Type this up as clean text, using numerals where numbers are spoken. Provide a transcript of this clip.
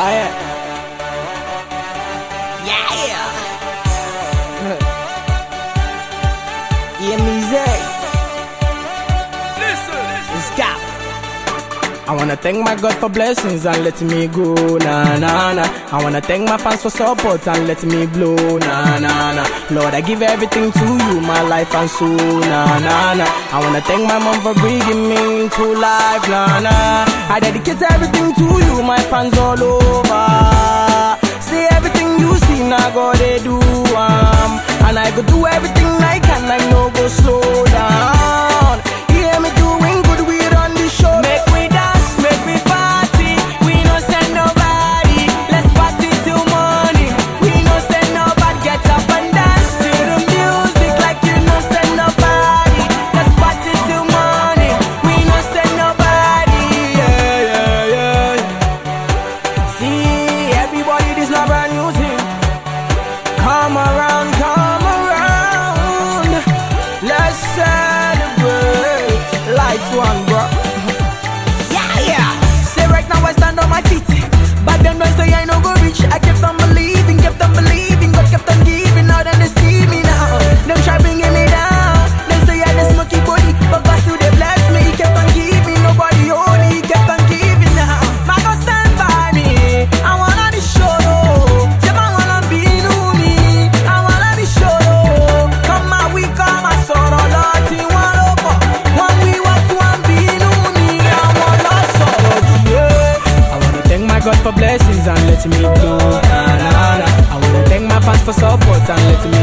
yeah. Yeah, music. Let's go. I wanna thank my God for blessings and letting me go, nah, nah, nah. I wanna thank my fans for support and letting me blow, nah, nah, nah. Lord, I give everything to you, my life and soul, nah, nah, nah. I wanna thank my mom for bringing me to life, nah, nah. I dedicate everything to you, my fans all over. See everything you see, now God they do, and I go do everything I can, I no go slow down. Hear me doing good, we run the show. Make we dance, make we party. We no send nobody. Let's party till morning. We no send nobody. Get up and dance to the music like you no send nobody. Let's party till morning. We no send nobody. Yeah, yeah, yeah. See everybody, this not brand new thing. Come around, come around. Let's celebrate. Lights one, bro. Yeah. Say right now I stand on my feet. Back then when say I no go reach, I kept on believing, God kept on giving out and they see me now. Them try bringing me down. Them say I the smoky body, but God still they bless me. He kept on giving, nobody only, he kept on giving now. Man go stand by me. I wanna be sure. Yeah, man wanna be new me. I wanna be sure. Come on, we come and sort of lot in one over. One we want to and be new me. I wanna sort yeah. I wanna thank my God for blessings and letting me go. Nah, nah, nah. I wanna thank my fans for support and letting me